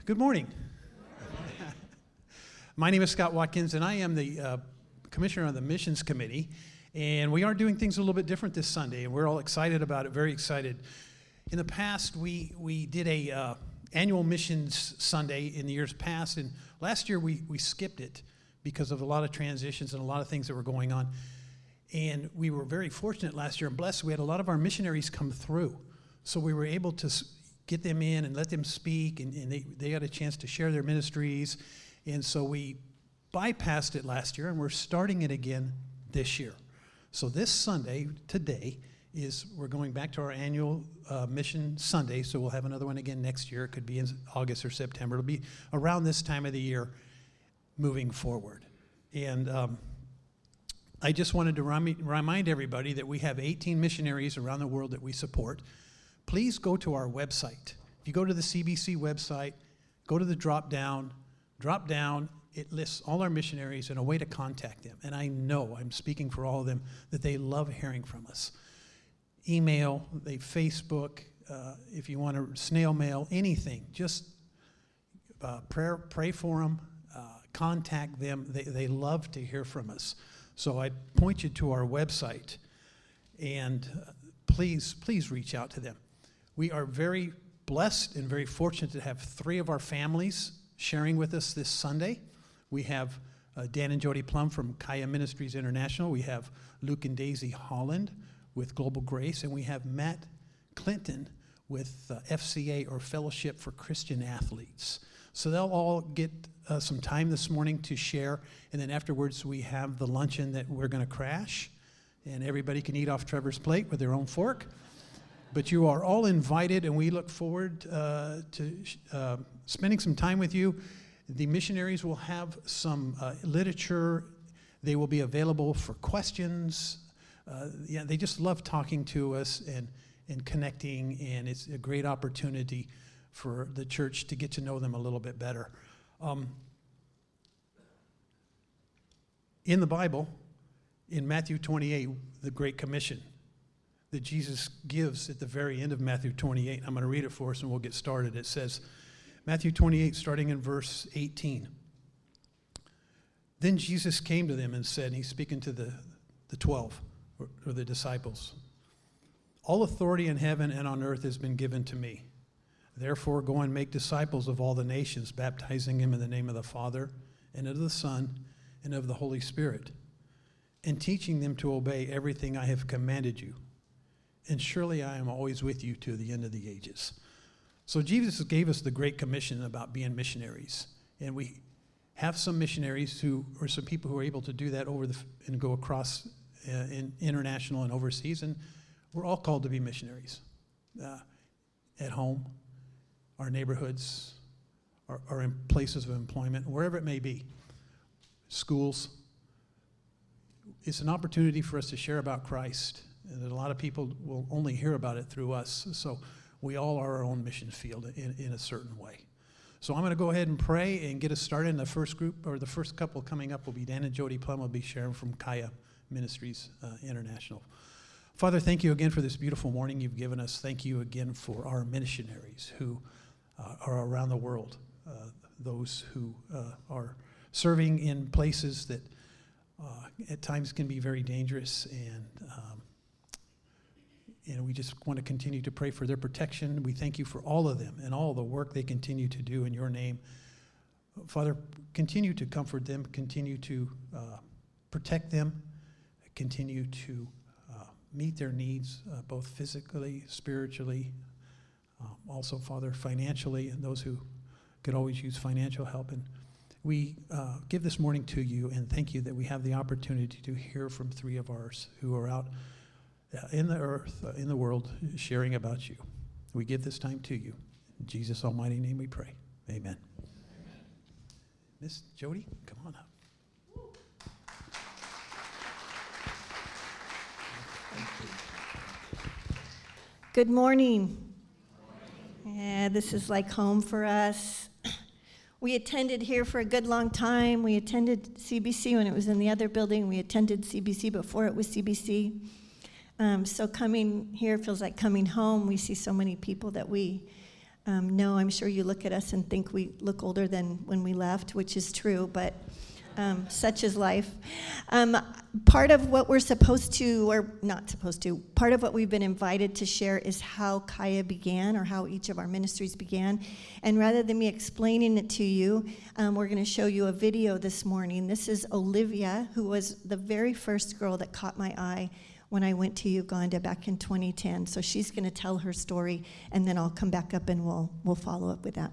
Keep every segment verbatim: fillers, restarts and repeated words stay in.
Good morning. My name is Scott Watkins, and I am the uh, Commissioner on the Missions Committee, and we are doing things a little bit different this Sunday, and we're all excited about it, very excited. In the past, we, we did a uh, annual Missions Sunday in the years past, and last year we, we skipped it because of a lot of transitions and a lot of things that were going on. And we were very fortunate last year and blessed. We had a lot of our missionaries come through, so we were able to get them in and let them speak, and, and they, they got a chance to share their ministries. And so we bypassed it last year, and we're starting it again this year. So this Sunday, today, is we're going back to our annual uh, Mission Sunday, so we'll have another one again next year. It could be in August or September. It'll be around this time of the year moving forward. And um, I just wanted to remi- remind everybody that we have eighteen missionaries around the world that we support. Please go to our website. If you go to the C B C website, go to the drop-down, drop down, it lists all our missionaries and a way to contact them. And I know, I'm speaking for all of them, that they love hearing from us. Email, they Facebook, uh, if you want to snail mail, anything. Just uh, prayer, pray for them, uh, contact them. They, they love to hear from us. So I point you to our website, and uh, please, please reach out to them. We are very blessed and very fortunate to have three of our families sharing with us this Sunday. We have uh, Dan and Jody Plum from Kaya Ministries International. We have Luke and Daisy Holland with Global Grace, and we have Matt Clinton with uh, F C A, or Fellowship for Christian Athletes. So they'll all get uh, some time this morning to share, and then afterwards we have the luncheon that we're going to crash, and everybody can eat off Trevor's plate with their own fork. But you are all invited, and we look forward uh, to uh, spending some time with you. The missionaries will have some uh, literature. They will be available for questions. Uh, yeah, they just love talking to us and, and connecting, and it's a great opportunity for the church to get to know them a little bit better. Um, in the Bible, in Matthew twenty-eight, the Great Commission that Jesus gives at the very end of Matthew twenty-eight. I'm going to read it for us and we'll get started. It says, Matthew twenty-eight, starting in verse eighteen. Then Jesus came to them and said, and he's speaking to the, the twelve, or, or the disciples, all authority in heaven and on earth has been given to me. Therefore, go and make disciples of all the nations, baptizing them in the name of the Father and of the Son and of the Holy Spirit, and teaching them to obey everything I have commanded you. And surely I am always with you to the end of the ages. So Jesus gave us the Great Commission about being missionaries. And we have some missionaries who, or some people who are able to do that over the, and go across uh, in international and overseas. And we're all called to be missionaries. Uh, at home, our neighborhoods, our, our in places of employment, wherever it may be. Schools. It's an opportunity for us to share about Christ. And a lot of people will only hear about it through us. So we all are our own mission field in, in a certain way. So I'm going to go ahead and pray and get us started. And the first group, or the first couple coming up, will be Dan and Jody Plum. will be sharing from Kaya Ministries uh, International. Father, thank you again for this beautiful morning you've given us. Thank you again for our missionaries who uh, are around the world, uh, those who uh, are serving in places that uh, at times can be very dangerous, and um, And we just want to continue to pray for their protection. We thank you for all of them and all the work they continue to do in your name. Father, continue to comfort them, continue to uh, protect them, continue to uh, meet their needs, uh, both physically, spiritually, um, also, Father, financially, and those who could always use financial help. And we uh, give this morning to you and thank you that we have the opportunity to hear from three of ours who are out in the earth, uh, in the world, sharing about you. We give this time to you. In Jesus' almighty name we pray. Amen. Amen. Miss Jody, come on up. Good morning. Yeah, this is like home for us. We attended here for a good long time. We attended C B C when it was in the other building. We attended C B C before it was C B C. Um, so coming here feels like coming home. We see so many people that we um, know, I'm sure you look at us and think we look older than when we left, which is true, but um, such is life. Um, part of what we're supposed to, or not supposed to, part of what we've been invited to share is how Kaya began, or how each of our ministries began. And rather than me explaining it to you, um, we're going to show you a video this morning. This is Olivia, who was the very first girl that caught my eye when I went to Uganda back in twenty ten. So she's going to tell her story, and then I'll come back up and we'll we'll follow up with that.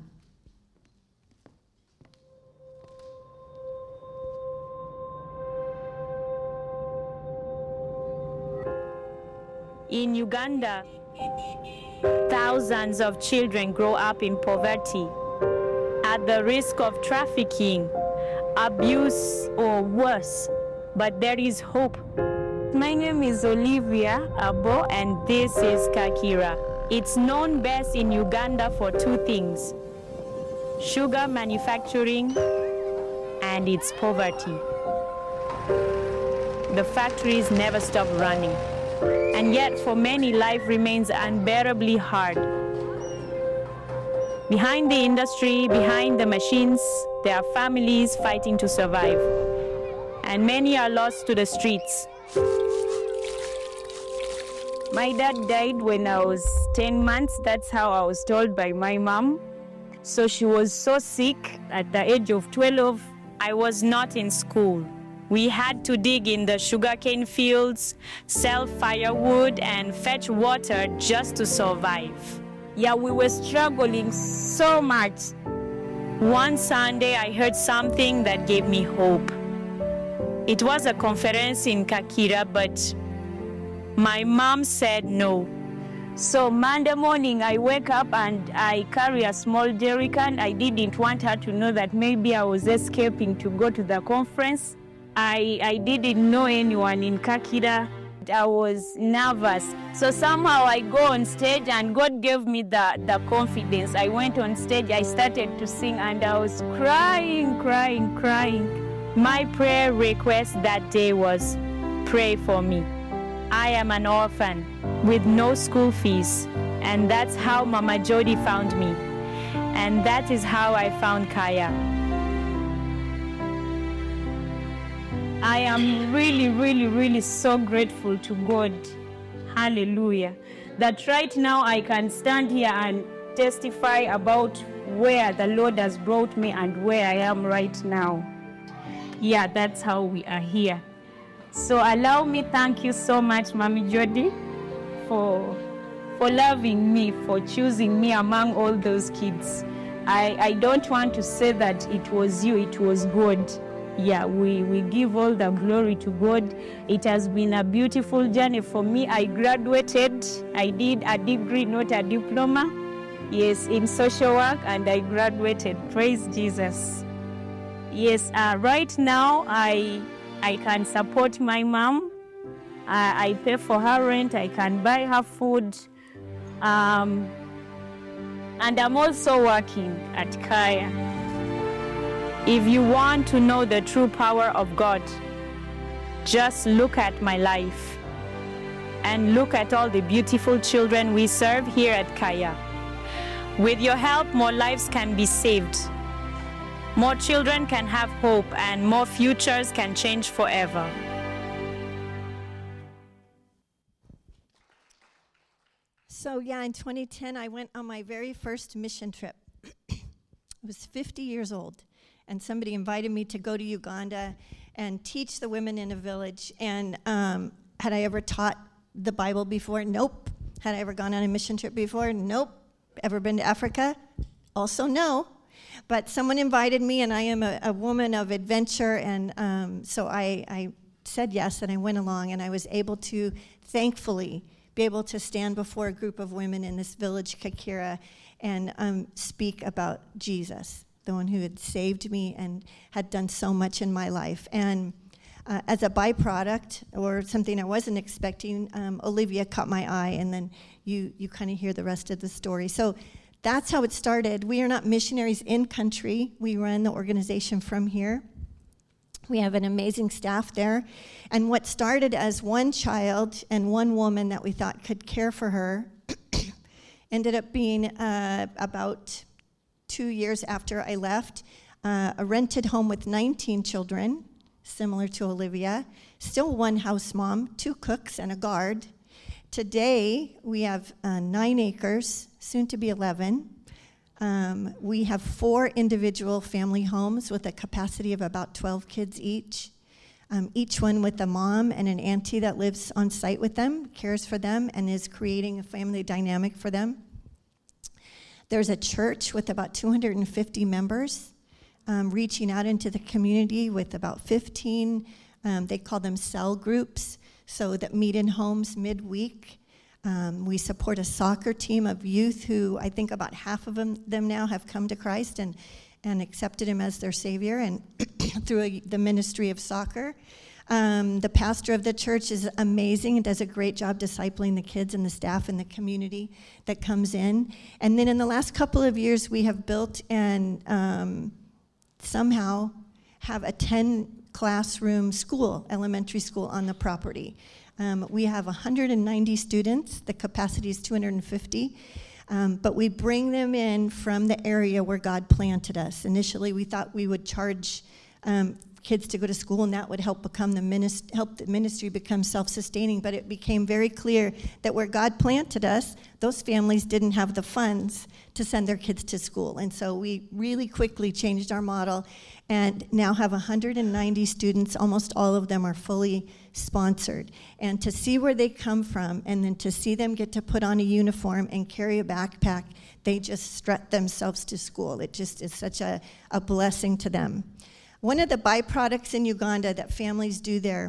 In Uganda, thousands of children grow up in poverty, at the risk of trafficking, abuse, or worse. But there is hope. My name is Olivia Abo, and this is Kakira. It's known best in Uganda for two things: sugar manufacturing and its poverty. The factories never stop running. And yet, for many, life remains unbearably hard. Behind the industry, behind the machines, there are families fighting to survive. And many are lost to the streets. My dad died when I was ten months. That's how I was told by my mom. So she was so sick at the age of twelve. I was not in school. We had to dig in the sugarcane fields, sell firewood, and fetch water just to survive. Yeah, we were struggling so much. One Sunday, I heard something that gave me hope. It was a conference in Kakira, but my mom said no. So Monday morning, I wake up and I carry a small jerry can. I didn't want her to know that maybe I was escaping to go to the conference. I, I didn't know anyone in Kakira. I was nervous. So somehow I go on stage and God gave me the, the confidence. I went on stage, I started to sing, and I was crying, crying, crying. My prayer request that day was, pray for me. I am an orphan with no school fees. And that's how Mama Jody found me. And that is how I found Kaya. I am really, really, really so grateful to God. Hallelujah. That right now I can stand here and testify about where the Lord has brought me and where I am right now. Yeah, that's how we are here. So allow me, thank you so much, Mommy Jody, for, for loving me, for choosing me among all those kids. I, I don't want to say that it was you, it was God. Yeah, we, we give all the glory to God. It has been a beautiful journey for me. I graduated. I did a degree, not a diploma. Yes, in social work, and I graduated. Praise Jesus. Yes, uh, right now I I can support my mom. I, I pay for her rent. I can buy her food. Um, and I'm also working at Kaya. If you want to know the true power of God, just look at my life and look at all the beautiful children we serve here at Kaya. With your help, more lives can be saved. More children can have hope, and more futures can change forever. So yeah, in twenty ten, I went on my very first mission trip. I was fifty years old. And somebody invited me to go to Uganda and teach the women in a village. And um, had I ever taught the Bible before? Nope. Had I ever gone on a mission trip before? Nope. Ever been to Africa? Also no. But someone invited me, and I am a, a woman of adventure, and um, so I, I said yes, and I went along, and I was able to, thankfully, be able to stand before a group of women in this village, Kakira, and um, speak about Jesus, the one who had saved me and had done so much in my life. And uh, as a byproduct, or something I wasn't expecting, um, Olivia caught my eye, and then you you kind of hear the rest of the story. So that's how it started. We are not missionaries in country. We run the organization from here. We have an amazing staff there. And what started as one child and one woman that we thought could care for her Ended up being uh, about two years after I left, uh, a rented home with nineteen children, similar to Olivia. Still one house mom, two cooks, and a guard. Today, we have uh, nine acres, soon to be eleven. Um, we have four individual family homes with a capacity of about twelve kids each. Um, each one with a mom and an auntie that lives on site with them, cares for them, and is creating a family dynamic for them. There's a church with about two hundred fifty members, um, reaching out into the community with about fifteen, um, they call them cell groups, so that meet in homes midweek. Um, we support a soccer team of youth who I think about half of them, them now have come to Christ and, and accepted him as their Savior and through a, the ministry of soccer. Um, the pastor of the church is amazing and does a great job discipling the kids and the staff and the community that comes in. And then in the last couple of years, we have built and um, somehow have a ten classroom school, elementary school on the property. Um, we have one hundred ninety students. The capacity is two hundred fifty. Um, but we bring them in from the area where God planted us. Initially, we thought we would charge um, kids to go to school, and that would help become the minist- help the ministry become self-sustaining. But it became very clear that where God planted us, those families didn't have the funds to send their kids to school. And so we really quickly changed our model and now have one hundred ninety students. Almost all of them are fully sponsored. And to see where they come from and then to see them get to put on a uniform and carry a backpack, they just strut themselves to school. It just is such a, a blessing to them. One of the byproducts in Uganda that families do there,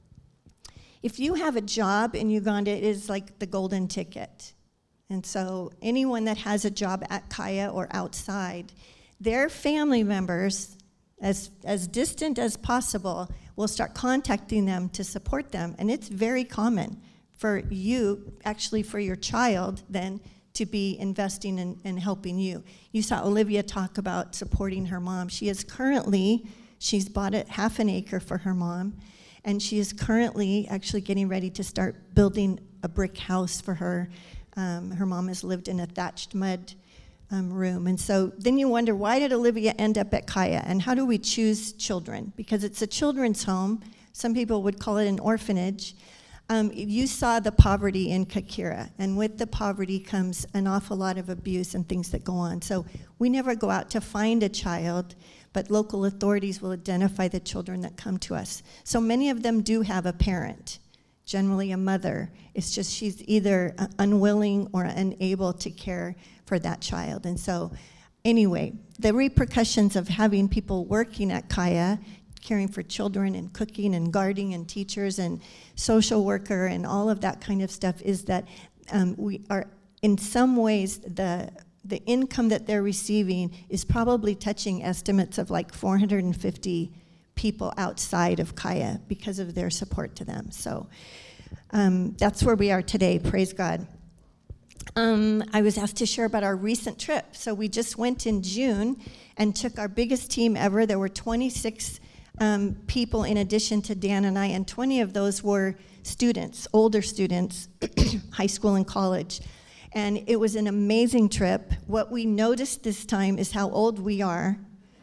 if you have a job in Uganda, it is like the golden ticket. And so anyone that has a job at Kaya or outside, their family members, as, as distant as possible, will start contacting them to support them. And it's very common for you, actually for your child, then to be investing in, in helping you. You saw Olivia talk about supporting her mom. She is currently, she's bought a half an acre for her mom, and she is currently actually getting ready to start building a brick house for her. Um, her mom has lived in a thatched mud um, room. And so then you wonder, why did Olivia end up at Kaya? And how do we choose children? Because it's a children's home. Some people would call it an orphanage. Um, you saw the poverty in Kakira, and with the poverty comes an awful lot of abuse and things that go on. So we never go out to find a child, but local authorities will identify the children that come to us. So many of them do have a parent, generally a mother. It's just she's either unwilling or unable to care for that child. And so anyway, the repercussions of having people working at Kaya, caring for children and cooking and guarding and teachers and social worker and all of that kind of stuff is that um, we are, in some ways, the the income that they're receiving is probably touching estimates of like four hundred fifty people outside of Kaya because of their support to them. So um, that's where we are today, praise God. Um, I was asked to share about our recent trip. So we just went in June and took our biggest team ever. There were twenty-six um, people in addition to Dan and I, and twenty of those were students, older students, high school and college. And it was an amazing trip. What we noticed this time is how old we are,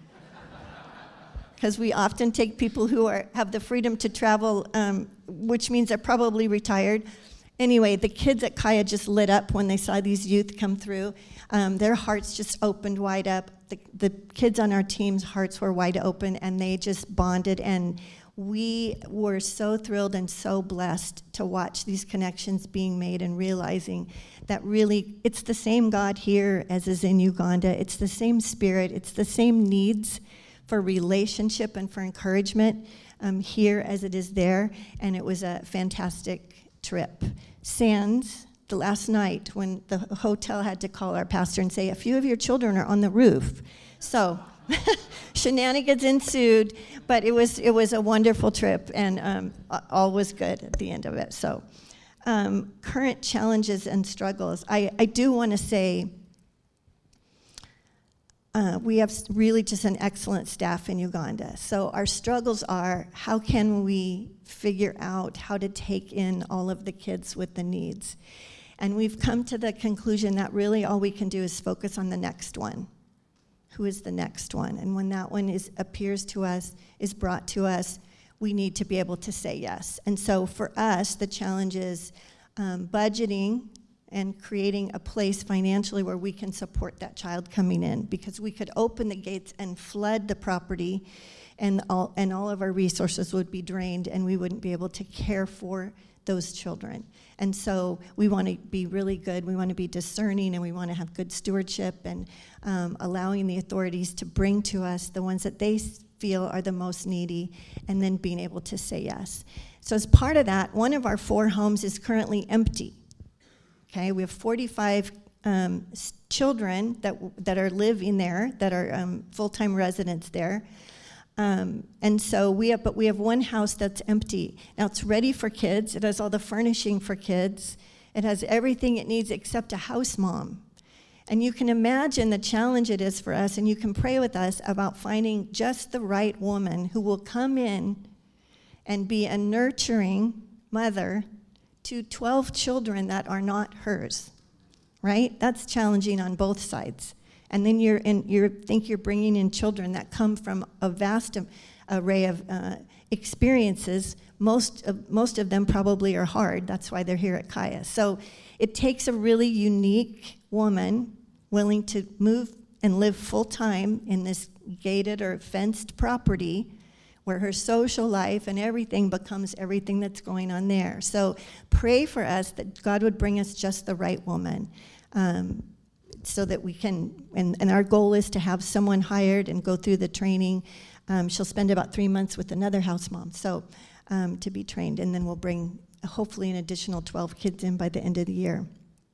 because we often take people who are have the freedom to travel, um, which means they're probably retired. Anyway, the kids at Kaya just lit up when they saw these youth come through. Um, their hearts just opened wide up. The, the kids on our team's hearts were wide open, and they just bonded. And we were so thrilled and so blessed to watch these connections being made and realizing that really it's the same God here as is in Uganda. It's the same spirit. It's the same needs for relationship and for encouragement um, here as it is there. And it was a fantastic trip. Sans, the last night when the hotel had to call our pastor and say, a few of your children are on the roof. So shenanigans ensued, but it was it was a wonderful trip, and um, all was good at the end of it. So um, current challenges and struggles. I, I do want to say uh, we have really just an excellent staff in Uganda. So our struggles are, how can we figure out how to take in all of the kids with the needs? And we've come to the conclusion that really all we can do is focus on the next one. Who is the next one? And when that one is appears to us, is brought to us, we need to be able to say yes. And so for us, the challenge is um, budgeting and creating a place financially where we can support that child coming in, because we could open the gates and flood the property, and all, and all of our resources would be drained, and we wouldn't be able to care for those children. And so we want to be really good, we want to be discerning, and we want to have good stewardship, and um, allowing the authorities to bring to us the ones that they feel are the most needy, and then being able to say yes. So as part of that, one of our four homes is currently empty. Okay, we have forty-five um, children that that are living there, that are um, full-time residents there. Um, and so we have, but we have one house that's empty. Now it's ready for kids. It has all the furnishing for kids. It has everything it needs except a house mom. And you can imagine the challenge it is for us, and you can pray with us about finding just the right woman who will come in and be a nurturing mother to twelve children that are not hers, right? That's challenging on both sides. And then you're in, you think you're bringing in children that come from a vast array of uh, experiences. Most of, most of them probably are hard. That's why they're here at Kaya. So it takes a really unique woman willing to move and live full-time in this gated or fenced property where her social life and everything becomes everything that's going on there. So pray for us that God would bring us just the right woman, um, so that we can, and, and our goal is to have someone hired and go through the training. Um, she'll spend about three months with another house mom, so um, to be trained, and then we'll bring hopefully an additional twelve kids in by the end of the year.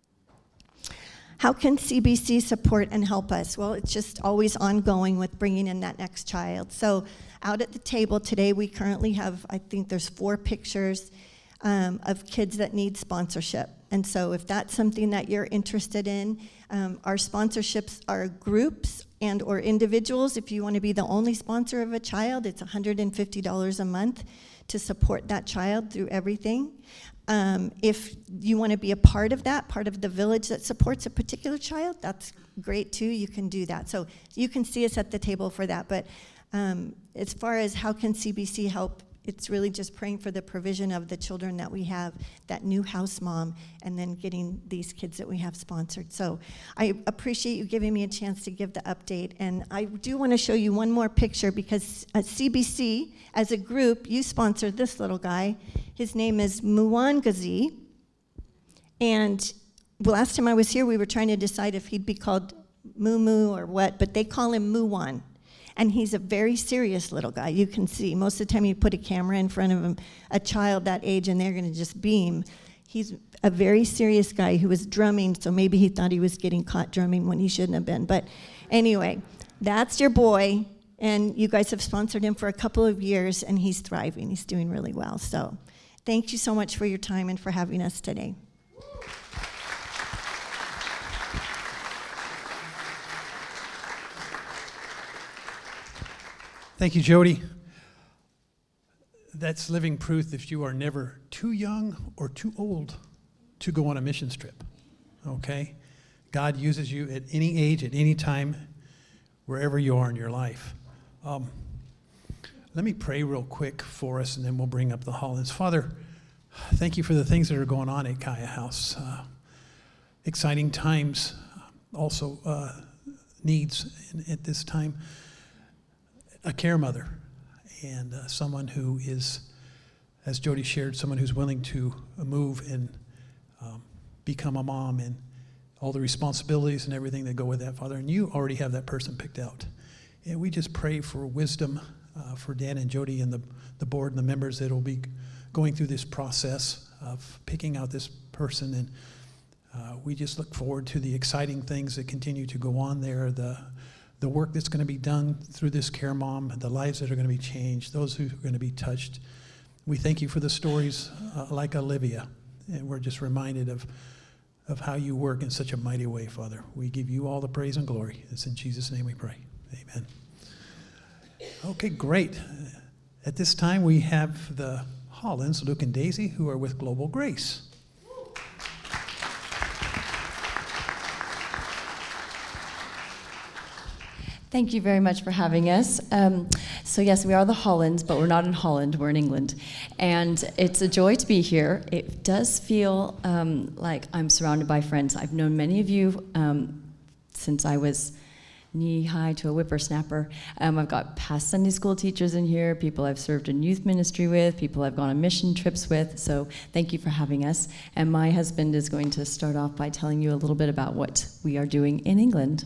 How can C B C support and help us? Well, it's just always ongoing with bringing in that next child. So out at the table today, we currently have, I think there's four pictures um, of kids that need sponsorship. And so if that's something that you're interested in, um, our sponsorships are groups and or individuals. If you want to be the only sponsor of a child, it's one hundred fifty dollars a month to support that child through everything. Um, if you want to be a part of that, part of the village that supports a particular child, that's great too. You can do that. So you can see us at the table for that. But um, as far as how can C B C help, it's really just praying for the provision of the children that we have, that new house mom, and then getting these kids that we have sponsored. So I appreciate you giving me a chance to give the update. And I do want to show you one more picture, because at C B C, as a group, you sponsored this little guy. His name is Muwangazi. And last time I was here, we were trying to decide if he'd be called Moo or what, but they call him Muwan. And he's a very serious little guy. You can see most of the time you put a camera in front of him, a child that age, and they're going to just beam. He's a very serious guy who was drumming, so maybe he thought he was getting caught drumming when he shouldn't have been. But anyway, that's your boy, and you guys have sponsored him for a couple of years, and he's thriving. He's doing really well. So thank you so much for your time and for having us today. Thank you, Jody. That's living proof that you are never too young or too old to go on a missions trip, okay? God uses you at any age, at any time, wherever you are in your life. Um, let me pray real quick for us, and then we'll bring up the Hollins. Father, thank you for the things that are going on at Kaya House. Uh, exciting times, also uh, needs in, at this time. A care mother, and uh, someone who is, as Jody shared, someone who's willing to move and um, become a mom, and all the responsibilities and everything that go with that, Father. And you already have that person picked out. And we just pray for wisdom uh, for Dan and Jody and the, the board and the members that will be going through this process of picking out this person. And uh, we just look forward to the exciting things that continue to go on there, the the work that's going to be done through this care mom, the lives that are going to be changed, those who are going to be touched. We thank you for the stories uh, like Olivia, and we're just reminded of, of how you work in such a mighty way, Father. We give you all the praise and glory. It's in Jesus' name we pray. Amen. Okay, great. At this time, we have the Hollins, Luke and Daisy, who are with Global Grace. Thank you very much for having us. Um, so yes, we are the Hollands, but we're not in Holland, we're in England. And it's a joy to be here. It does feel um, like I'm surrounded by friends. I've known many of you um, since I was knee-high to a whippersnapper. Um, I've got past Sunday school teachers in here, people I've served in youth ministry with, people I've gone on mission trips with, so thank you for having us. And my husband is going to start off by telling you a little bit about what we are doing in England.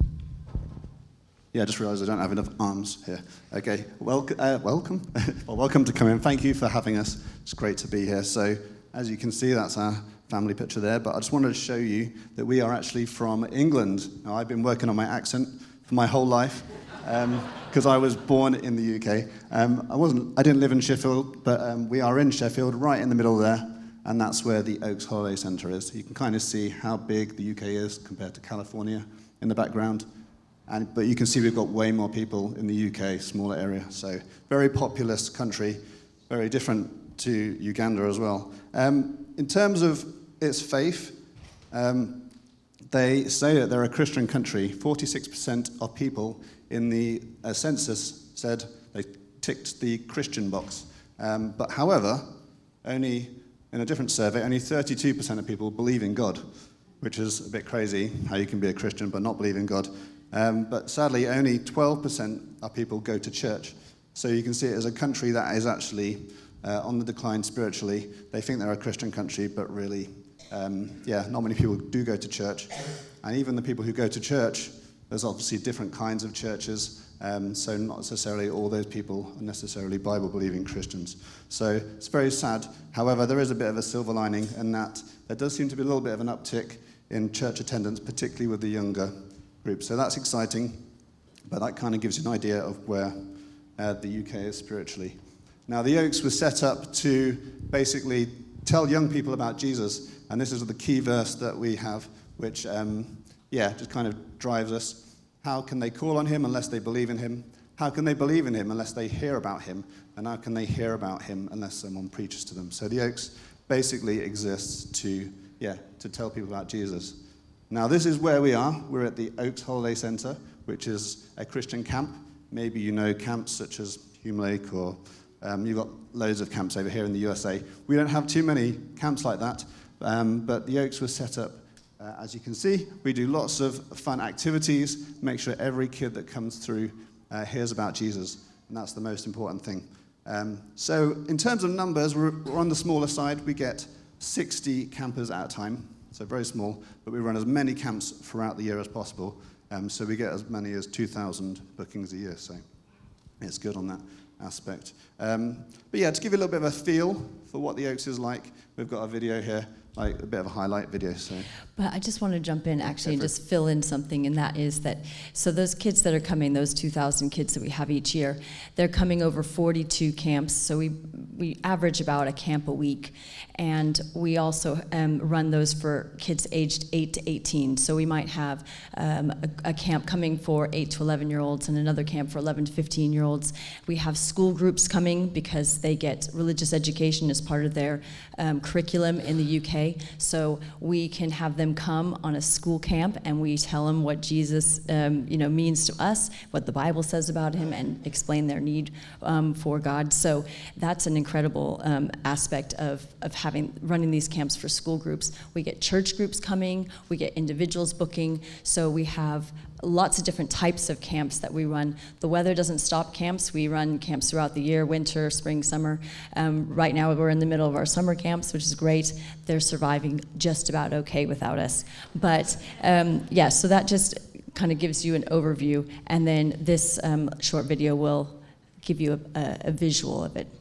Yeah, I just realised I don't have enough arms here. Okay, well, uh, welcome. well, welcome to come in. Thank you for having us. It's great to be here. So, as you can see, that's our family picture there, but I just wanted to show you that we are actually from England. Now, I've been working on my accent for my whole life, because um, I was born in the U K. Um, I wasn't. I didn't live in Sheffield, but um, we are in Sheffield, right in the middle there, and that's where the Oaks Holiday Centre is. You can kind of see how big the U K is compared to California in the background. And, but you can see we've got way more people in the U K, smaller area. So very populous country, very different to Uganda as well. Um, in terms of its faith, um, they say that they're a Christian country. forty-six percent of people in the uh, census said they ticked the Christian box. Um, but however, only in a different survey, only thirty-two percent of people believe in God, which is a bit crazy, how you can be a Christian but not believe in God. Um, but sadly, only twelve percent of people go to church. So you can see it as a country that is actually uh, on the decline spiritually. They think they're a Christian country, but really, um, yeah, not many people do go to church. And even the people who go to church, there's obviously different kinds of churches, um, so not necessarily all those people are necessarily Bible-believing Christians. So it's very sad. However, there is a bit of a silver lining in that there does seem to be a little bit of an uptick in church attendance, particularly with the younger group. So that's exciting, but that kind of gives you an idea of where uh, the U K is spiritually. Now, the Oaks was set up to basically tell young people about Jesus, and this is the key verse that we have, which, um, yeah, just kind of drives us. How can they call on him unless they believe in him? How can they believe in him unless they hear about him? And how can they hear about him unless someone preaches to them? So the Oaks basically exists to, yeah, to tell people about Jesus. Now, this is where we are. We're at the Oaks Holiday Centre, which is a Christian camp. Maybe you know camps such as Hume Lake, or um, you've got loads of camps over here in the U S A. We don't have too many camps like that, um, but the Oaks was set up, uh, as you can see. We do lots of fun activities, make sure every kid that comes through uh, hears about Jesus, and that's the most important thing. Um, so in terms of numbers, we're, we're on the smaller side. We get sixty campers at a time. So very small, but we run as many camps throughout the year as possible. Um, so we get as many as two thousand bookings a year, so it's good on that aspect. Um, but yeah, to give you a little bit of a feel for what the Oaks is like, we've got a video here, like a bit of a highlight video. So. But I just want to jump in actually and just fill in something, and that is that, so those kids that are coming, those two thousand kids that we have each year, they're coming over forty-two camps, so we we average about a camp a week, and we also um, run those for kids aged eight to eighteen, so we might have um, a, a camp coming for eight to eleven year olds and another camp for eleven to fifteen year olds. We have school groups coming because they get religious education as part of their um, curriculum in the U K, so we can have them come on a school camp and we tell them what Jesus um, you know, means to us, what the Bible says about him, and explain their need um, for God. So that's an incredible um, aspect of, of having running these camps for school groups. We get church groups coming, we get individuals booking, so we have lots of different types of camps that we run. The weather doesn't stop camps. We run camps throughout the year, winter, spring, summer. Um, right now we're in the middle of our summer camps, which is great. They're surviving just about okay without us. But um, yeah, so that just kind of gives you an overview, and then this um, short video will give you a, a, a visual of it.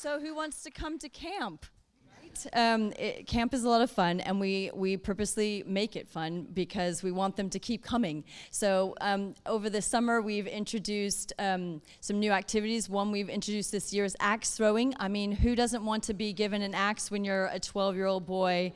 So who wants to come to camp? Um, it, camp is a lot of fun, and we, we purposely make it fun because we want them to keep coming. So um, over the summer, we've introduced um, some new activities. One we've introduced this year is axe throwing. I mean, who doesn't want to be given an axe when you're a twelve-year-old boy?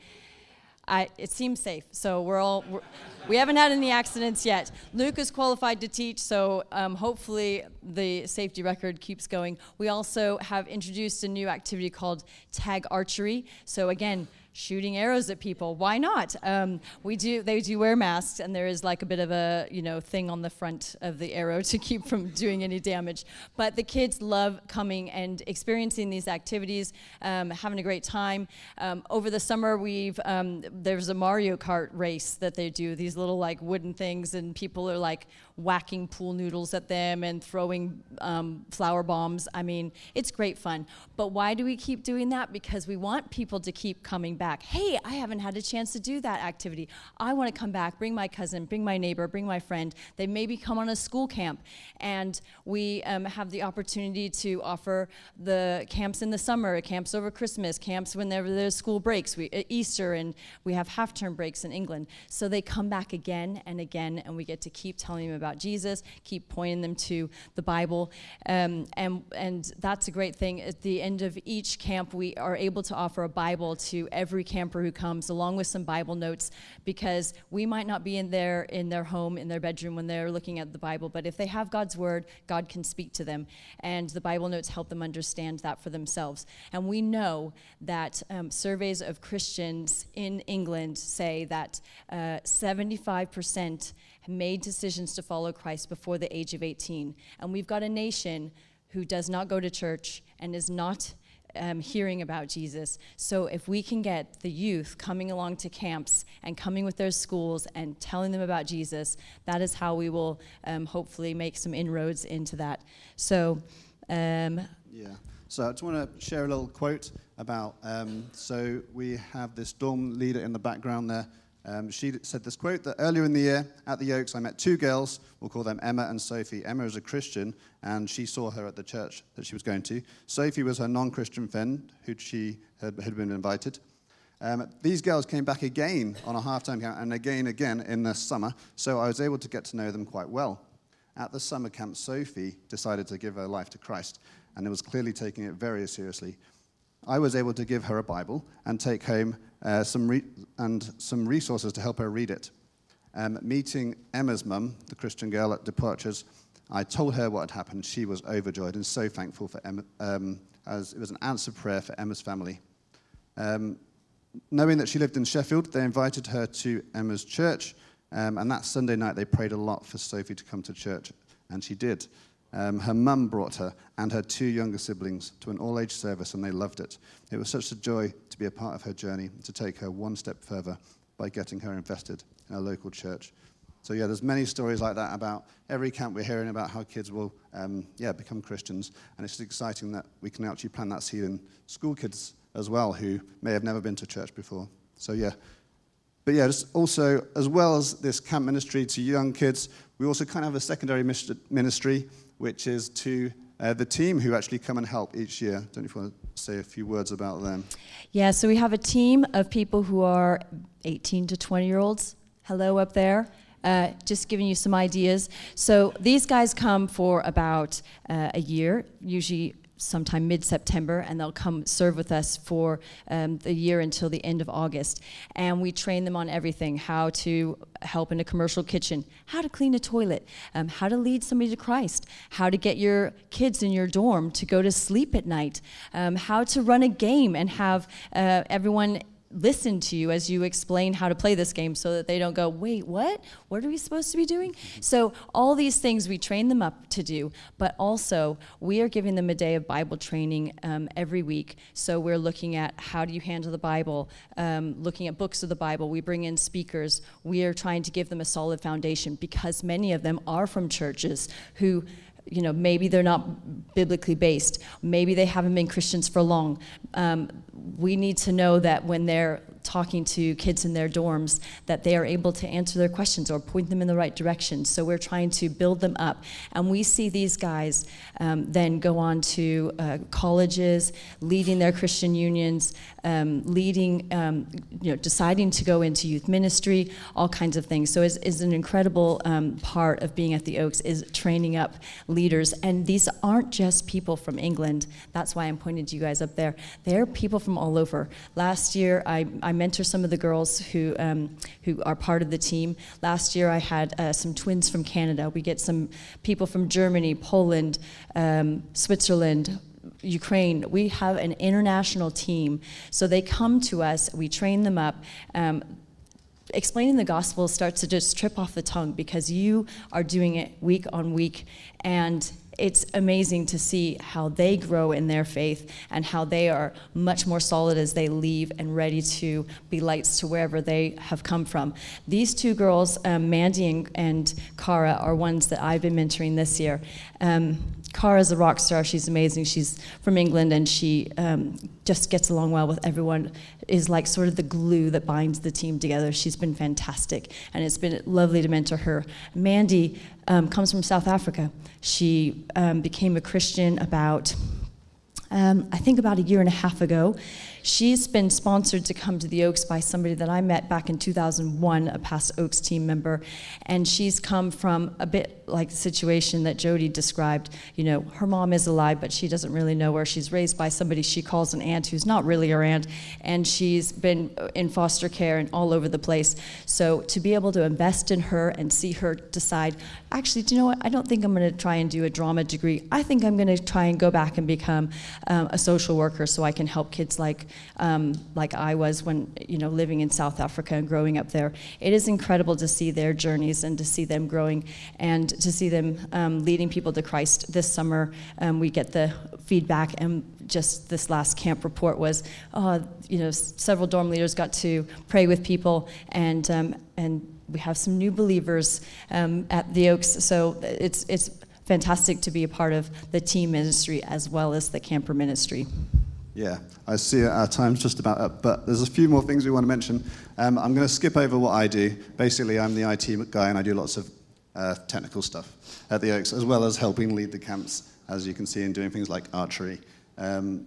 I, it seems safe, so we're all, we're, we haven't had any accidents yet. Luke is qualified to teach, so um, hopefully the safety record keeps going. We also have introduced a new activity called tag archery. So again, shooting arrows at people. Why not? Um, we do. They do wear masks, and there is like a bit of a you know thing on the front of the arrow to keep from doing any damage. But the kids love coming and experiencing these activities, um, having a great time. Um, over the summer, we've um, there's a Mario Kart race that they do. These little like wooden things, and people are like whacking pool noodles at them and throwing um, flower bombs. I mean, it's great fun. But why do we keep doing that? Because we want people to keep coming back. Hey, I haven't had a chance to do that activity. I want to come back, bring my cousin, bring my neighbor, bring my friend. They maybe come on a school camp. And we um, have the opportunity to offer the camps in the summer, camps over Christmas, camps whenever there's school breaks, we, uh, Easter, and we have half-term breaks in England. So they come back again and again, and we get to keep telling them about Jesus, keep pointing them to the Bible, um, and and that's a great thing. At the end of each camp, we are able to offer a Bible to every camper who comes, along with some Bible notes, because we might not be in their in their home, in their bedroom when they're looking at the Bible, but if they have God's Word, God can speak to them, and the Bible notes help them understand that for themselves. And we know that um, surveys of Christians in England say that uh, seventy-five percent made decisions to follow Christ before the age of eighteen. And we've got a nation who does not go to church and is not um, hearing about Jesus. So if we can get the youth coming along to camps and coming with their schools and telling them about Jesus, that is how we will um, hopefully make some inroads into that. So, um, yeah. So I just want to share a little quote about, um, so we have this dorm leader in the background there. Um, she said this quote, that earlier in the year at the Oaks, I met two girls, we'll call them Emma and Sophie. Emma is a Christian, and she saw her at the church that she was going to. Sophie was her non-Christian friend, who she had, had been invited. Um, these girls came back again on a half-time camp, and again, again in the summer, so I was able to get to know them quite well. At the summer camp, Sophie decided to give her life to Christ, and was clearly taking it very seriously. I was able to give her a Bible and take home uh, some re- and some resources to help her read it. Um, meeting Emma's mum, the Christian girl at Departures, I told her what had happened. She was overjoyed and so thankful for Emma, um, as it was an answered prayer for Emma's family. Um, knowing that she lived in Sheffield, they invited her to Emma's church, um, and that Sunday night they prayed a lot for Sophie to come to church, and she did. Um, her mum brought her and her two younger siblings to an all-age service, and they loved it. It was such a joy to be a part of her journey, to take her one step further by getting her invested in a local church. So yeah, there's many stories like that about every camp we're hearing about how kids will um, yeah, become Christians, and it's exciting that we can actually plant that seed in school kids as well who may have never been to church before. So yeah. But yeah, just also, as well as this camp ministry to young kids, we also kind of have a secondary ministry, which is to uh, the team who actually come and help each year. Don't know if you want to say a few words about them. Yeah, so we have a team of people who are eighteen to twenty-year-olds. Hello up there. Uh, just giving you some ideas. So these guys come for about uh, a year, usually sometime mid-September, and they'll come serve with us for um, the year until the end of August. And we train them on everything: how to help in a commercial kitchen, how to clean a toilet, um, how to lead somebody to Christ, how to get your kids in your dorm to go to sleep at night, um, how to run a game and have uh, everyone listen to you as you explain how to play this game, so that they don't go, wait, what? What are we supposed to be doing? So all these things we train them up to do, but also we are giving them a day of Bible training um, every week. So we're looking at how do you handle the Bible, um, looking at books of the Bible. We bring in speakers. We are trying to give them a solid foundation, because many of them are from churches who, you know, maybe they're not biblically based. Maybe they haven't been Christians for long. Um, we need to know that when they're talking to kids in their dorms, that they are able to answer their questions or point them in the right direction. So we're trying to build them up. And we see these guys um, then go on to uh, colleges, leading their Christian unions, um, leading, um, you know, deciding to go into youth ministry, all kinds of things. So it's, it's an incredible um, part of being at the Oaks is training up leaders. And these aren't just people from England. That's why I'm pointing to you guys up there. They're people from all over. Last year, I, I mentor some of the girls who um, who are part of the team. Last year, I had uh, some twins from Canada. We get some people from Germany, Poland, um, Switzerland, Ukraine. We have an international team. So they come to us, we train them up. Um, explaining the gospel starts to just trip off the tongue because you are doing it week on week, and it's amazing to see how they grow in their faith and how they are much more solid as they leave and ready to be lights to wherever they have come from. These two girls, um, Mandy and, and Cara, are ones that I've been mentoring this year. Um, Cara's a rock star. She's amazing. She's from England, and she um, just gets along well with everyone, is like sort of the glue that binds the team together. She's been fantastic, and it's been lovely to mentor her. Mandy um, comes from South Africa. She um, became a Christian about, um, I think about a year and a half ago. She's been sponsored to come to the Oaks by somebody that I met back in two thousand one, a past Oaks team member, and she's come from a bit like the situation that Jody described. You know, her mom is alive, but she doesn't really know her. She's raised by somebody she calls an aunt who's not really her aunt, and she's been in foster care and all over the place. So to be able to invest in her and see her decide, actually, do you know what? I don't think I'm going to try and do a drama degree. I think I'm going to try and go back and become um, a social worker so I can help kids like Um, like I was when, you know, living in South Africa and growing up there. It is incredible to see their journeys and to see them growing and to see them um, leading people to Christ. This summer, um, we get the feedback, and just this last camp report was, oh, you know, s- several dorm leaders got to pray with people, and um, and we have some new believers um, at the Oaks. So it's it's fantastic to be a part of the team ministry as well as the camper ministry. Yeah, I see our time's just about up, but there's a few more things we want to mention. Um, I'm going to skip over what I do. Basically, I'm the I T guy, and I do lots of uh, technical stuff at the Oaks, as well as helping lead the camps, as you can see, in doing things like archery. Um,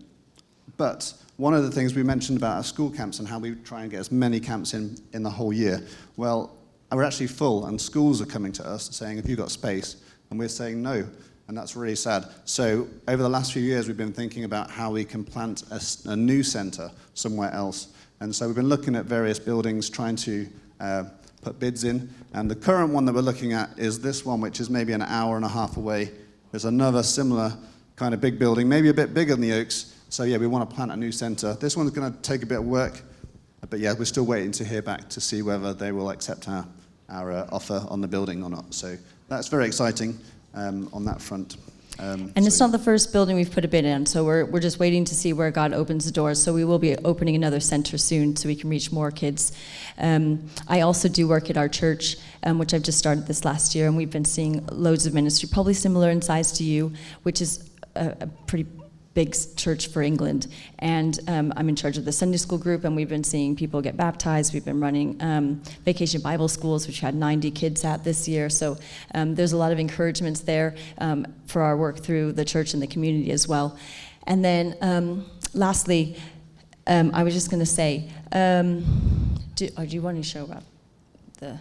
but one of the things we mentioned about our school camps and how we try and get as many camps in in the whole year, well, we're actually full, and schools are coming to us saying, have you got space? And we're saying no. And that's really sad. So over the last few years, we've been thinking about how we can plant a, a new center somewhere else. And so we've been looking at various buildings, trying to uh, put bids in. And the current one that we're looking at is this one, which is maybe an hour and a half away. There's another similar kind of big building, maybe a bit bigger than the Oaks. So yeah, we want to plant a new center. This one's going to take a bit of work. But yeah, we're still waiting to hear back to see whether they will accept our, our uh, offer on the building or not. So that's very exciting. Um, on that front. Um, and so it's not the first building we've put a bid in, so we're, we're just waiting to see where God opens the doors. So we will be opening another center soon so we can reach more kids. Um, I also do work at our church, um, which I've just started this last year, and we've been seeing loads of ministry, probably similar in size to you, which is a, a pretty big church for England. And um, I'm in charge of the Sunday school group, and we've been seeing people get baptized. We've been running um, vacation Bible schools, which had ninety kids at this year. So um, there's a lot of encouragements there um, for our work through the church and the community as well. And then um, lastly, um, I was just going to say, um, do, oh, do you want to show about the...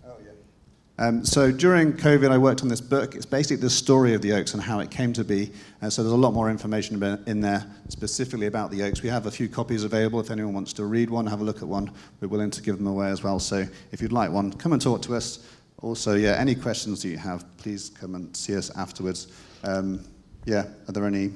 Um, so during COVID, I worked on this book. It's basically the story of the Oaks and how it came to be. Uh, so there's a lot more information about, in there specifically about the Oaks. We have a few copies available. If anyone wants to read one, have a look at one, we're willing to give them away as well. So if you'd like one, come and talk to us. Also, yeah, any questions that you have, please come and see us afterwards. Um, yeah, are there any...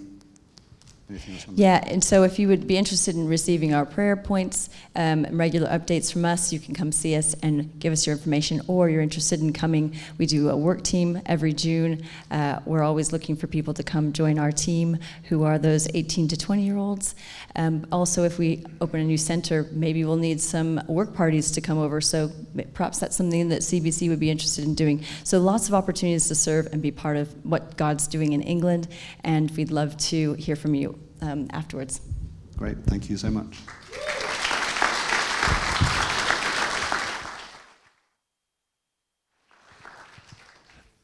Yeah, and so if you would be interested in receiving our prayer points um, and regular updates from us, you can come see us and give us your information, or you're interested in coming. We do a work team every June. Uh, we're always looking for people to come join our team who are those eighteen to twenty year olds. Um, also, if we open a new center, maybe we'll need some work parties to come over, so perhaps that's something that C B C would be interested in doing. So lots of opportunities to serve and be part of what God's doing in England, and we'd love to hear from you Um, afterwards. Great, thank you so much.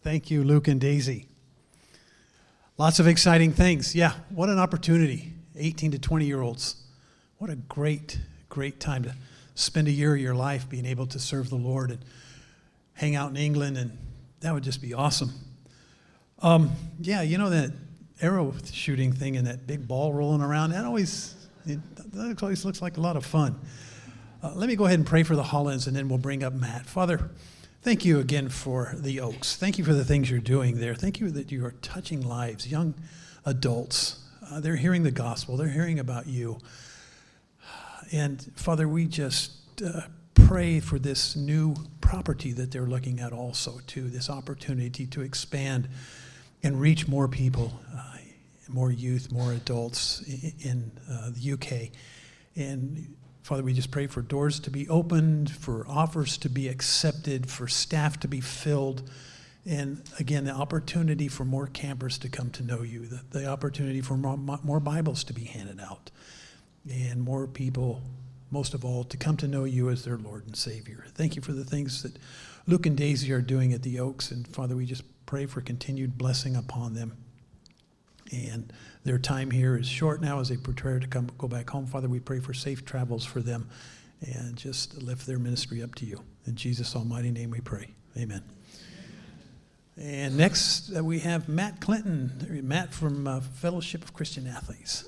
Thank you, Luke and Daisy. Lots of exciting things. Yeah, what an opportunity. eighteen to twenty-year-olds. What a great, great time to spend a year of your life being able to serve the Lord and hang out in England, and that would just be awesome. Um, yeah, you know that arrow shooting thing and that big ball rolling around, that always, it, that always looks like a lot of fun. Uh, let me go ahead and pray for the Hollands, and then we'll bring up Matt. Father, thank you again for the Oaks. Thank you for the things you're doing there. Thank you that you are touching lives, young adults. Uh, they're hearing the gospel. They're hearing about you. And Father, we just uh, pray for this new property that they're looking at also, too, this opportunity to expand and reach more people, uh, more youth, more adults in, in uh, the U K. And Father, we just pray for doors to be opened, for offers to be accepted, for staff to be filled, and again, the opportunity for more campers to come to know you, the, the opportunity for more, more Bibles to be handed out, and more people, most of all, to come to know you as their Lord and Savior. Thank you for the things that Luke and Daisy are doing at the Oaks, and Father, we just pray for continued blessing upon them. And their time here is short now as they prepare to come go back home. Father, we pray for safe travels for them and just lift their ministry up to you. In Jesus' almighty name we pray. Amen. And next uh, we have Matt Clinton. Matt from uh, Fellowship of Christian Athletes.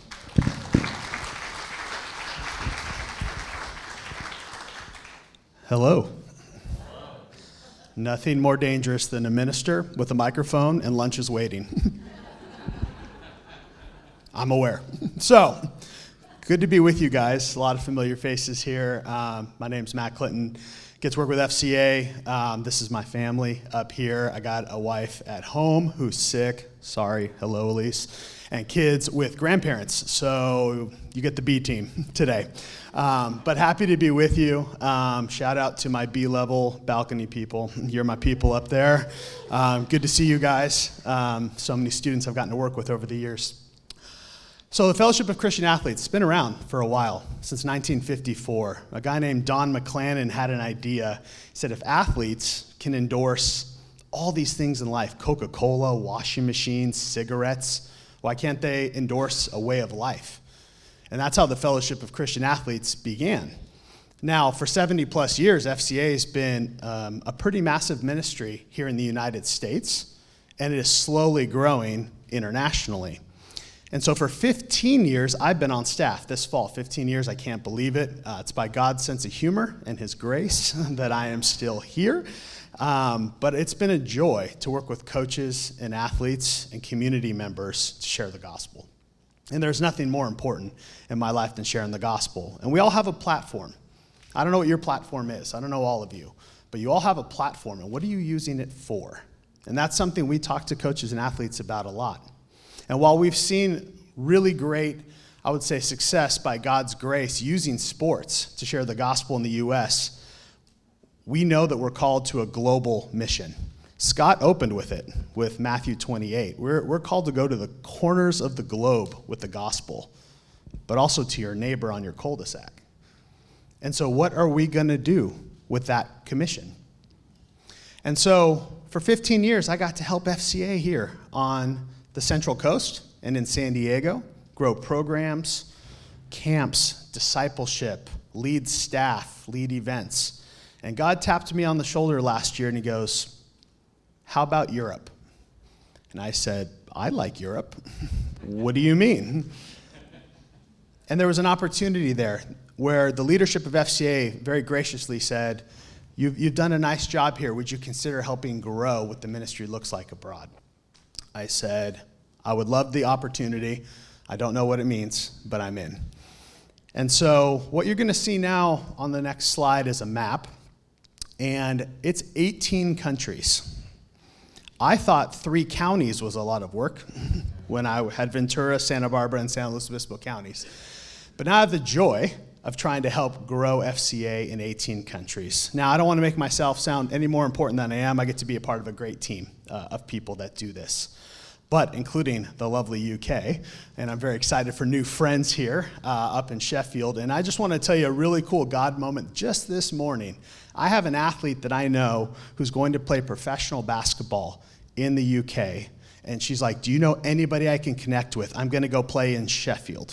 Hello. Nothing more dangerous than a minister with a microphone and lunch is waiting. I'm aware. So, good to be with you guys. A lot of familiar faces here. Um, my name's Matt Clinton. Get to work with F C A. Um, this is my family up here. I got a wife at home who's sick. Sorry. Hello, Elise. And kids with grandparents. So you get the B team today. Um, but happy to be with you. Um, shout out to my B-level balcony people. You're my people up there. Um, good to see you guys. Um, so many students I've gotten to work with over the years. So the Fellowship of Christian Athletes has been around for a while, since nineteen fifty-four. A guy named Don McClannon had an idea. He said if athletes can endorse all these things in life, Coca-Cola, washing machines, cigarettes, why can't they endorse a way of life? And that's how the Fellowship of Christian Athletes began. Now, for seventy plus years, F C A has been um, a pretty massive ministry here in the United States, and it is slowly growing internationally. And so for fifteen years, I've been on staff. This fall, fifteen years, I can't believe it. Uh, it's by God's sense of humor and his grace that I am still here. Um, but it's been a joy to work with coaches and athletes and community members to share the gospel. And there's nothing more important in my life than sharing the gospel. And we all have a platform. I don't know what your platform is. I don't know all of you. But you all have a platform, and what are you using it for? And that's something we talk to coaches and athletes about a lot. And while we've seen really great, I would say, success by God's grace using sports to share the gospel in the U S, we know that we're called to a global mission. Scott opened with it, with Matthew twenty-eight. We're, we're called to go to the corners of the globe with the gospel, but also to your neighbor on your cul-de-sac. And so what are we going to do with that commission? And so for fifteen years, I got to help F C A here on the Central Coast and in San Diego, grow programs, camps, discipleship, lead staff, lead events. And God tapped me on the shoulder last year and he goes, how about Europe? And I said, I like Europe. What do you mean? And there was an opportunity there where the leadership of F C A very graciously said, you've, you've done a nice job here. Would you consider helping grow what the ministry looks like abroad? I said, I would love the opportunity. I don't know what it means, but I'm in. And so what you're going to see now on the next slide is a map, and it's eighteen countries. I thought three counties was a lot of work when I had Ventura, Santa Barbara, and San Luis Obispo counties. But now I have the joy of trying to help grow F C A in eighteen countries. Now, I don't want to make myself sound any more important than I am. I get to be a part of a great team uh, of people that do this, but including the lovely U K. And I'm very excited for new friends here uh, up in Sheffield. And I just want to tell you a really cool God moment. Just this morning, I have an athlete that I know who's going to play professional basketball in the U K, and she's like, do you know anybody I can connect with? I'm going to go play in Sheffield.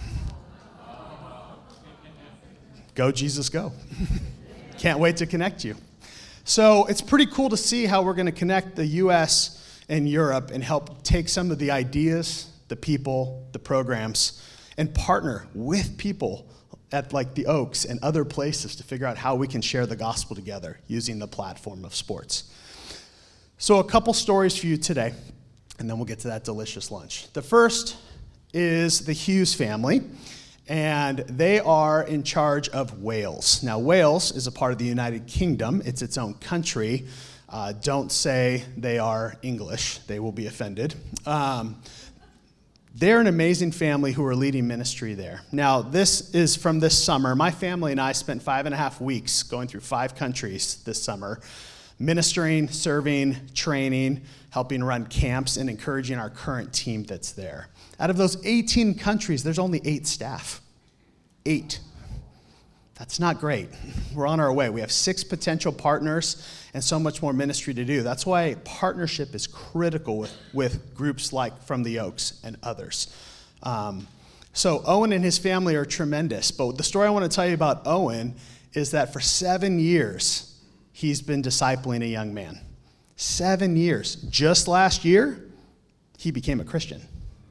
Go, Jesus, go. Can't wait to connect you. So it's pretty cool to see how we're going to connect the U S and Europe and help take some of the ideas, the people, the programs, and partner with people at like the Oaks and other places to figure out how we can share the gospel together using the platform of sports. So a couple stories for you today, and then we'll get to that delicious lunch. The first is the Hughes family, and they are in charge of Wales. Now, Wales is a part of the United Kingdom. It's its own country. Uh, don't say they are English. They will be offended. Um, they're an amazing family who are leading ministry there. Now, this is from this summer. My family and I spent five and a half weeks going through five countries this summer, ministering, serving, training, helping run camps, and encouraging our current team that's there. Out of those eighteen countries, there's only eight staff. Eight. That's not great. We're on our way. We have six potential partners and so much more ministry to do. That's why partnership is critical with, with groups like From the Oaks and others. Um, so Owen and his family are tremendous. But the story I want to tell you about Owen is that for seven years, he's been discipling a young man. Seven years. Just last year, he became a Christian.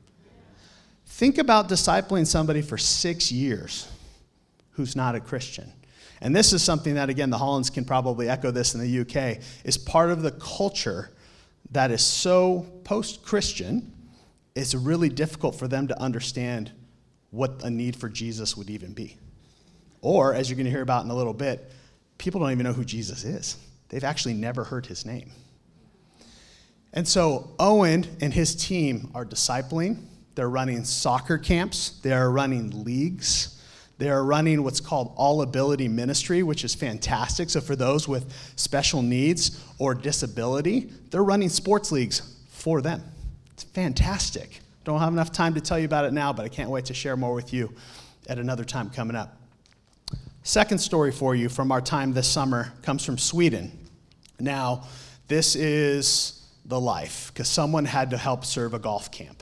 Think about discipling somebody for six years who's not a Christian. And this is something that, again, the Hollands can probably echo this in the U K, is part of the culture that is so post-Christian, it's really difficult for them to understand what a need for Jesus would even be. Or, as you're going to hear about in a little bit, people don't even know who Jesus is. They've actually never heard his name. And so Owen and his team are discipling. They're running soccer camps. They are running leagues. They are running what's called All Ability Ministry, which is fantastic. So for those with special needs or disability, they're running sports leagues for them. It's fantastic. Don't have enough time to tell you about it now, but I can't wait to share more with you at another time coming up. Second story for you from our time this summer comes from Sweden. Now, this is the life, because someone had to help serve a golf camp.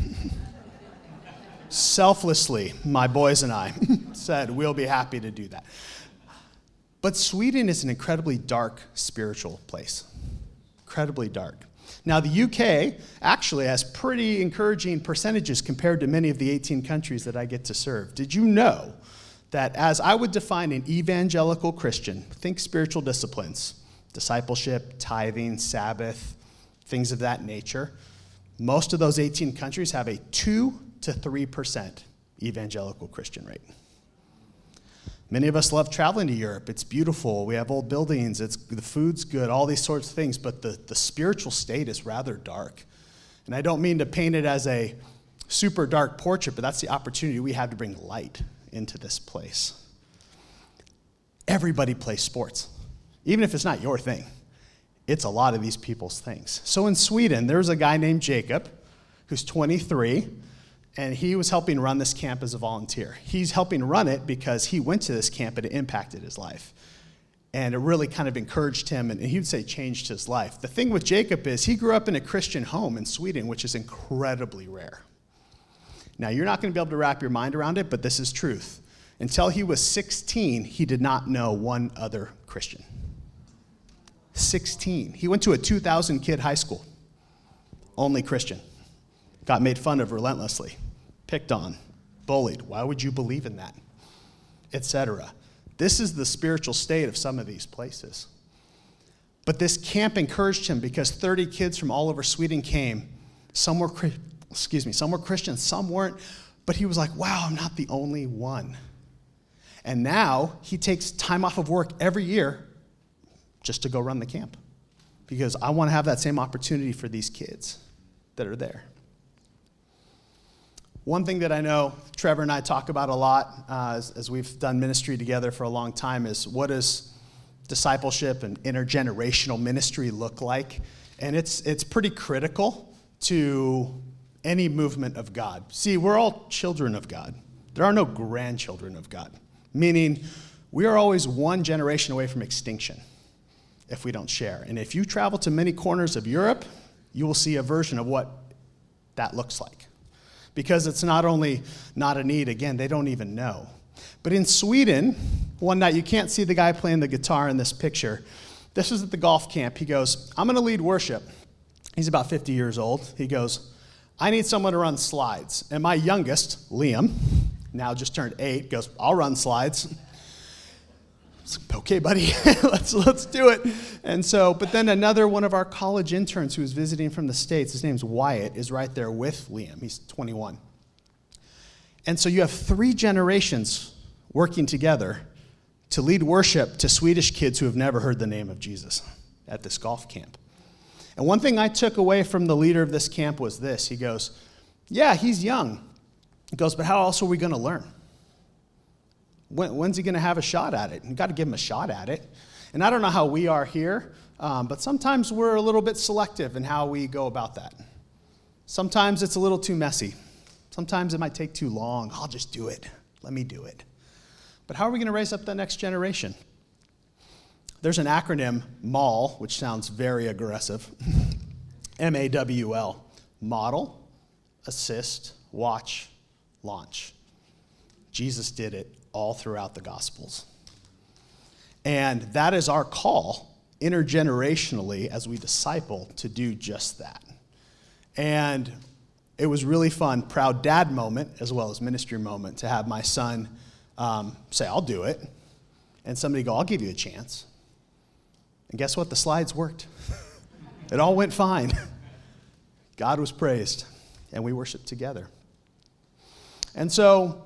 Selflessly, my boys and I said, we'll be happy to do that. But Sweden is an incredibly dark spiritual place. Incredibly dark. Now, the U K actually has pretty encouraging percentages compared to many of the eighteen countries that I get to serve. Did you know that as I would define an evangelical Christian, think spiritual disciplines, discipleship, tithing, Sabbath, things of that nature, most of those eighteen countries have a two to three percent evangelical Christian rate. Many of us love traveling to Europe. It's beautiful. We have old buildings. It's, the food's good, all these sorts of things, but the, the spiritual state is rather dark. And I don't mean to paint it as a super dark portrait, but that's the opportunity we have to bring light into this place. Everybody plays sports, even if it's not your thing. It's a lot of these people's things. So in Sweden, there's a guy named Jacob who's twenty-three, and he was helping run this camp as a volunteer. He's helping run it because he went to this camp and it impacted his life. And it really kind of encouraged him, and he would say changed his life. The thing with Jacob is he grew up in a Christian home in Sweden, which is incredibly rare. Now, you're not going to be able to wrap your mind around it, but this is truth. Until he was sixteen, he did not know one other Christian. sixteen. He went to a two thousand kid high school. Only Christian. Got made fun of relentlessly. Picked on. Bullied. Why would you believe in that? Etc. This is the spiritual state of some of these places. But this camp encouraged him because thirty kids from all over Sweden came. Some were, excuse me, some were Christians, some weren't. But he was like, wow, I'm not the only one. And now he takes time off of work every year just to go run the camp, because I want to have that same opportunity for these kids that are there. One thing that I know Trevor and I talk about a lot uh, as, as we've done ministry together for a long time is, what does discipleship and intergenerational ministry look like? And it's it's pretty critical to any movement of God. See, we're all children of God. There are no grandchildren of God, meaning we are always one generation away from extinction if we don't share. And if you travel to many corners of Europe, you will see a version of what that looks like. Because it's not only not a need, again, they don't even know. But in Sweden, one night, you can't see the guy playing the guitar in this picture. This was at the golf camp. He goes, I'm going to lead worship. He's about fifty years old. He goes, I need someone to run slides. And my youngest, Liam, now just turned eight, goes, I'll run slides. It's like, okay, buddy, let's let's do it. And so, but then another one of our college interns who was visiting from the States, his name's Wyatt, is right there with Liam. He's twenty-one. And so you have three generations working together to lead worship to Swedish kids who have never heard the name of Jesus at this golf camp. And one thing I took away from the leader of this camp was this. He goes, yeah, he's young. He goes, but how else are we going to learn? When, when's he going to have a shot at it? You've got to give him a shot at it. And I don't know how we are here, um, but sometimes we're a little bit selective in how we go about that. Sometimes it's a little too messy. Sometimes it might take too long. I'll just do it. Let me do it. But how are we going to raise up the next generation? There's an acronym, MAWL, which sounds very aggressive. M A W L. Model, assist, watch, launch. Jesus did it all throughout the Gospels. And that is our call intergenerationally as we disciple to do just that. And it was really fun, proud dad moment as well as ministry moment to have my son um, say, I'll do it. And somebody go, I'll give you a chance. And guess what? The slides worked. It all went fine. God was praised, and we worshiped together. And so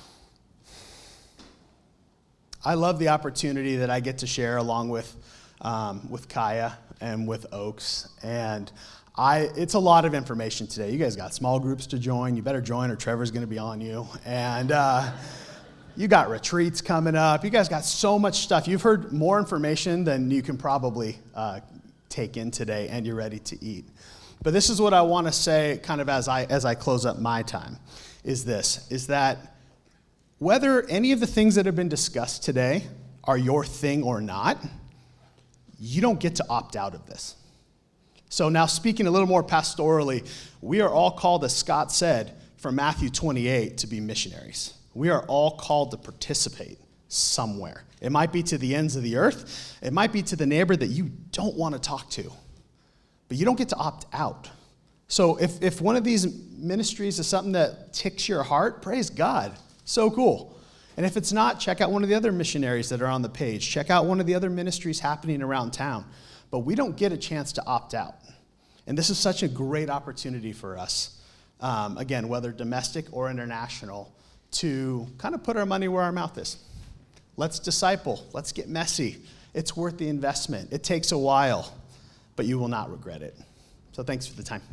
I love the opportunity that I get to share along with um, with Kaya and with Oaks. And I, it's a lot of information today. You guys got small groups to join. You better join or Trevor's going to be on you. And uh, you got retreats coming up. You guys got so much stuff. You've heard more information than you can probably uh, take in today, and you're ready to eat. But this is what I want to say kind of as I as I close up my time, is this, is that whether any of the things that have been discussed today are your thing or not, you don't get to opt out of this. So now speaking a little more pastorally, we are all called, as Scott said, from Matthew twenty-eight, to be missionaries. We are all called to participate somewhere. It might be to the ends of the earth. It might be to the neighbor that you don't want to talk to. But you don't get to opt out. So if, if one of these ministries is something that ticks your heart, praise God. So cool. And if it's not, check out one of the other missionaries that are on the page. Check out one of the other ministries happening around town. But we don't get a chance to opt out. And this is such a great opportunity for us, um, again, whether domestic or international, to kind of put our money where our mouth is. Let's disciple. Let's get messy. It's worth the investment. It takes a while, but you will not regret it. So thanks for the time.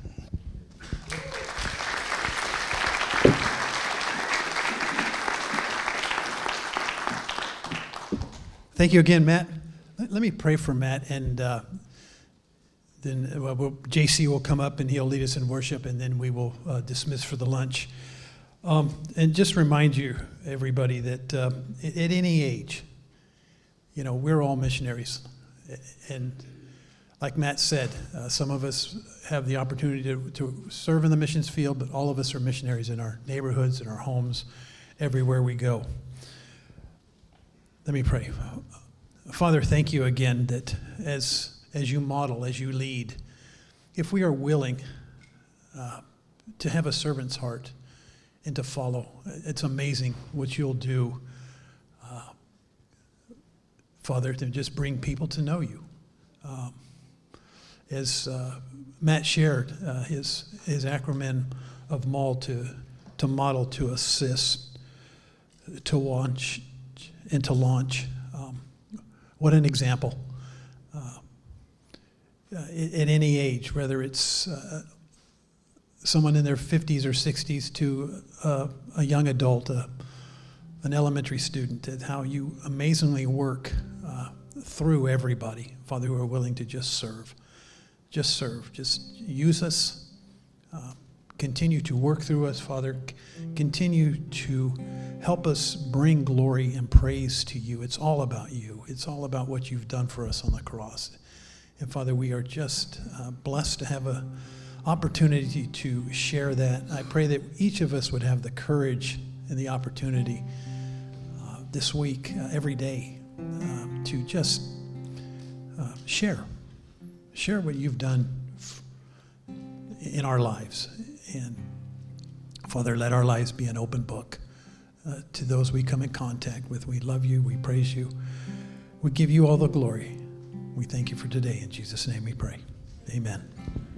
Thank you again, Matt. Let, let me pray for Matt, and uh, then uh, we'll, J C will come up and he'll lead us in worship, and then we will uh, dismiss for the lunch. Um, and just remind you, everybody, that uh, at, at any age, you know, we're all missionaries. And like Matt said, uh, some of us have the opportunity to, to serve in the missions field, but all of us are missionaries in our neighborhoods, in our homes, everywhere we go. Let me pray. Father, thank you again that as as you model, as you lead, if we are willing uh, to have a servant's heart and to follow, it's amazing what you'll do, uh, Father, to just bring people to know you. Um, as uh, Matt shared, uh, his his acronym of MAWL, to to model, to assist, to launch, and to launch. Um, what an example. Uh, at any age, whether it's uh, someone in their fifties or sixties to uh, a young adult, uh, an elementary student, and how you amazingly work uh, through everybody, Father, who are willing to just serve. Just serve. Just use us. Uh, continue to work through us, Father. C- continue to Help us bring glory and praise to you. It's all about you. It's all about what you've done for us on the cross. And Father, we are just uh, blessed to have an opportunity to share that. I pray that each of us would have the courage and the opportunity uh, this week, uh, every day, um, to just uh, share. Share what you've done f- in our lives. And Father, let our lives be an open book uh, to those we come in contact with. We love you. We praise you. We give you all the glory. We thank you for today. In Jesus' name we pray. Amen.